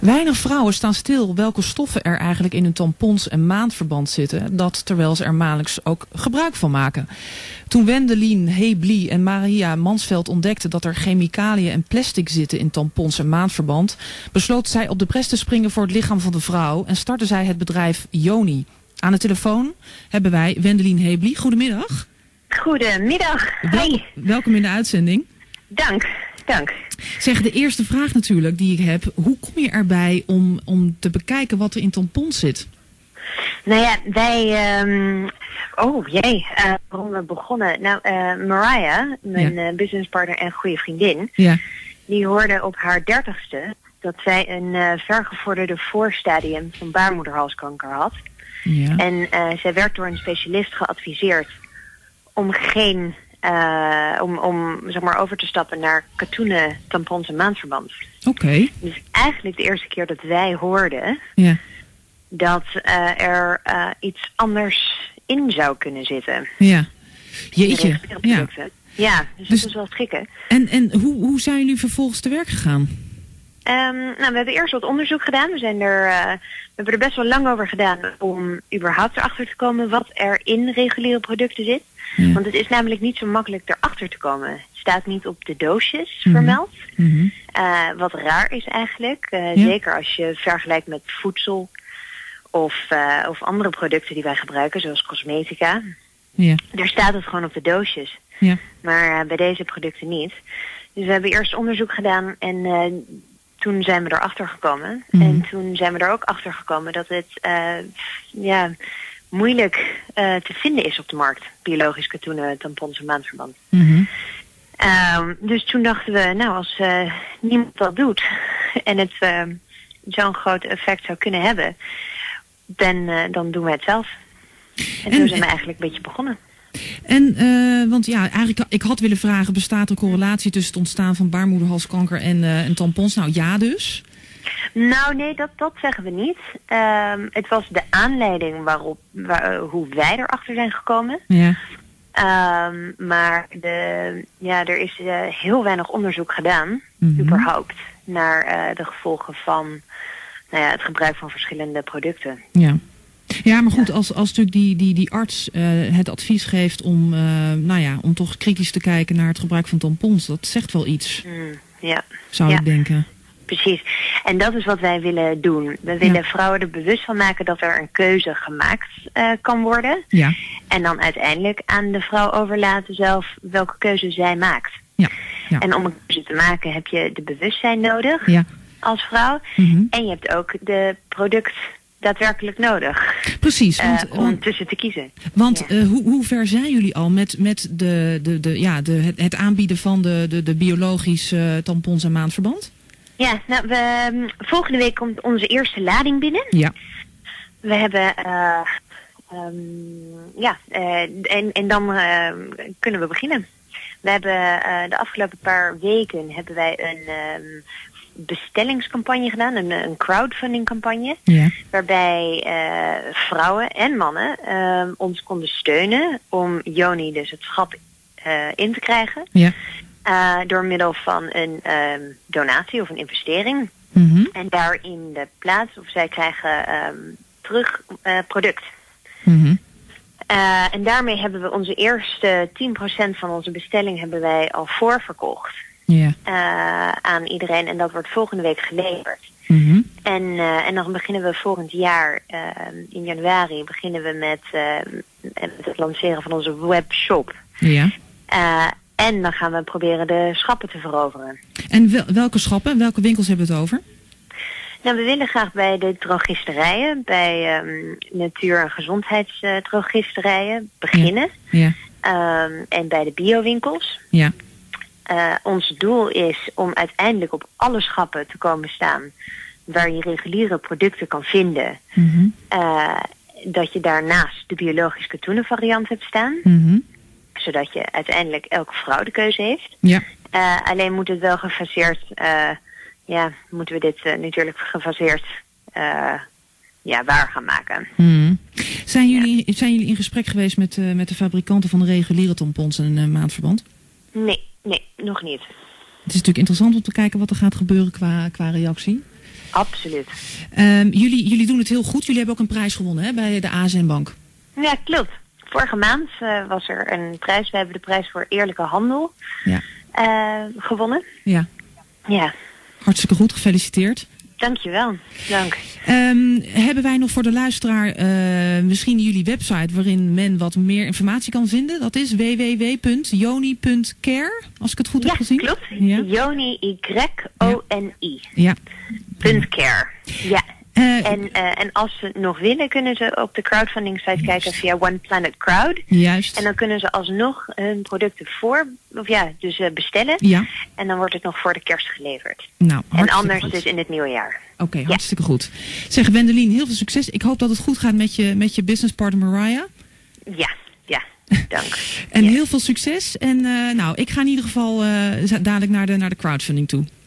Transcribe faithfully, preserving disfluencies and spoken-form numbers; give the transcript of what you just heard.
Weinig vrouwen staan stil welke stoffen er eigenlijk in hun tampons en maandverband zitten, dat terwijl ze er maandelijks ook gebruik van maken. Toen Wendelin Hebli en Maria Mansveld ontdekten dat er chemicaliën en plastic zitten in tampons en maandverband, besloot zij op de bres te springen voor het lichaam van de vrouw en startte zij het bedrijf Yoni. Aan de telefoon hebben wij Wendelin Hebli. Goedemiddag. Goedemiddag. Wel, welkom in de uitzending. Dank, dank. Zeg, de eerste vraag natuurlijk die ik heb. Hoe kom je erbij om, om te bekijken wat er in tampons zit? Nou ja, wij... Um, oh jee, uh, waarom we begonnen? Nou, uh, Mariah, mijn ja. uh, businesspartner en goede vriendin, ja. die hoorde op haar dertigste dat zij een uh, vergevorderde voorstadium van baarmoederhalskanker had. Ja. En uh, zij werd door een specialist geadviseerd om geen... Uh, om, om zeg maar over te stappen naar katoenen, tampons en maandverband. Oké. Okay. Dus eigenlijk de eerste keer dat wij hoorden ja. dat uh, er uh, iets anders in zou kunnen zitten. Ja. Jeetje. Ja. Ja, dus, dus dat is wel schrikken. En, en hoe, hoe zijn jullie vervolgens te werk gegaan? Um, nou, we hebben eerst wat onderzoek gedaan. We, zijn er, uh, we hebben er best wel lang over gedaan om überhaupt erachter te komen wat er in reguliere producten zit. Ja. Want het is namelijk niet zo makkelijk erachter te komen. Het staat niet op de doosjes mm-hmm. vermeld. Mm-hmm. Uh, wat raar is eigenlijk. Uh, ja. Zeker als je vergelijkt met voedsel of, uh, of andere producten die wij gebruiken, zoals cosmetica. Ja. Daar staat het gewoon op de doosjes. Ja. Maar uh, bij deze producten niet. Dus we hebben eerst onderzoek gedaan en uh, toen zijn we erachter gekomen. Mm-hmm. En toen zijn we er ook achter gekomen dat het... Uh, ja. moeilijk uh, te vinden is op de markt. Biologisch katoenen, tampons en maandverband. Mm-hmm. Um, dus toen dachten we, nou als uh, niemand dat doet en het uh, zo'n groot effect zou kunnen hebben, dan, uh, dan doen we het zelf. En, en toen zijn we eigenlijk een beetje begonnen. En, uh, want ja, eigenlijk, ik had willen vragen, bestaat er correlatie tussen het ontstaan van baarmoederhalskanker en, uh, en tampons? Nou ja dus. Nou nee, dat, dat zeggen we niet. Um, het was de aanleiding waarop, waar, uh, hoe wij erachter zijn gekomen. Ja. Um, maar de, ja, er is uh, heel weinig onderzoek gedaan, mm-hmm. überhaupt, naar uh, de gevolgen van nou ja, het gebruik van verschillende producten. Ja. Ja, maar goed, ja. als, als natuurlijk die, die, die arts uh, het advies geeft om, uh, nou ja, om toch kritisch te kijken naar het gebruik van tampons, dat zegt wel iets. Mm, ja. Zou ja. ik denken. Precies. En dat is wat wij willen doen. We willen ja. vrouwen er bewust van maken dat er een keuze gemaakt uh, kan worden. Ja. En dan uiteindelijk aan de vrouw overlaten zelf welke keuze zij maakt. Ja. Ja. En om een keuze te maken heb je de bewustzijn nodig ja. als vrouw. Mm-hmm. En je hebt ook de product daadwerkelijk nodig. Precies. Want, uh, om want, tussen te kiezen. Want ja. uh, hoe, hoe ver zijn jullie al met, met de, de, de, ja, de, het, het aanbieden van de, de, de biologische uh, tampons en maandverband? Ja, nou, we, volgende week komt onze eerste lading binnen. Ja. We hebben, uh, um, ja, uh, en, en dan uh, kunnen we beginnen. We hebben uh, de afgelopen paar weken hebben wij een um, bestellingscampagne gedaan, een, een crowdfunding campagne. Ja. Waarbij uh, vrouwen en mannen uh, ons konden steunen om Yoni, dus het schap, uh, in te krijgen. Ja. Uh, door middel van een um, donatie of een investering. Mm-hmm. En daarin de plaats, of zij krijgen um, terug uh, product. Mm-hmm. Uh, en daarmee hebben we onze eerste tien procent van onze bestelling hebben wij al voorverkocht. Yeah. Uh, aan iedereen. En dat wordt volgende week geleverd. Mm-hmm. En, uh, en dan beginnen we volgend jaar, uh, in januari, beginnen we met, uh, met het lanceren van onze webshop. Ja. Uh, En dan gaan we proberen de schappen te veroveren. En wel, welke schappen? Welke winkels hebben we het over? Nou, we willen graag bij de drogisterijen, bij um, natuur- en gezondheidsdrogisterijen uh, beginnen. Ja. Ja. Um, en bij de biowinkels. Ja. Uh, ons doel is om uiteindelijk op alle schappen te komen staan waar je reguliere producten kan vinden. Mm-hmm. Uh, dat je daarnaast de biologisch katoenen variant hebt staan. Mm-hmm. Zodat je uiteindelijk elke vrouw de keuze heeft. Ja. Uh, alleen moet het wel gefaseerd, uh, ja, moeten we dit uh, natuurlijk gefaseerd uh, ja, waar gaan maken. Hmm. Zijn, jullie, ja. zijn jullie in gesprek geweest met, uh, met de fabrikanten van de reguliere tampons en uh, maandverband? Nee, nee, nog niet. Het is natuurlijk interessant om te kijken wat er gaat gebeuren qua, qua reactie. Absoluut. Um, jullie, jullie doen het heel goed. Jullie hebben ook een prijs gewonnen, hè, bij de A S N-bank. Ja, klopt. Vorige maand uh, was er een prijs. We hebben de prijs voor eerlijke handel ja. uh, gewonnen. Ja. Ja. Hartstikke goed, gefeliciteerd. Dankjewel. Dank. Um, hebben wij nog voor de luisteraar uh, misschien jullie website waarin men wat meer informatie kan vinden? Dat is w w w punt joni punt care, als ik het goed ja, heb gezien. Klopt. Ja, Joni, Y O N I. Ja. Punt care. Ja. Uh, en, uh, en als ze nog willen, kunnen ze op de crowdfunding site juist. kijken via One Planet Crowd. Juist. En dan kunnen ze alsnog hun producten voor, of ja, dus uh, bestellen. Ja. En dan wordt het nog voor de kerst geleverd. Nou, en anders goed. dus in het nieuwe jaar. Oké, okay, hartstikke ja. goed. Zeg, Wendelien, heel veel succes. Ik hoop dat het goed gaat met je, met je businesspartner Mariah. Ja, ja. Dank. en ja. heel veel succes. En uh, nou, ik ga in ieder geval uh, dadelijk naar de, naar de crowdfunding toe.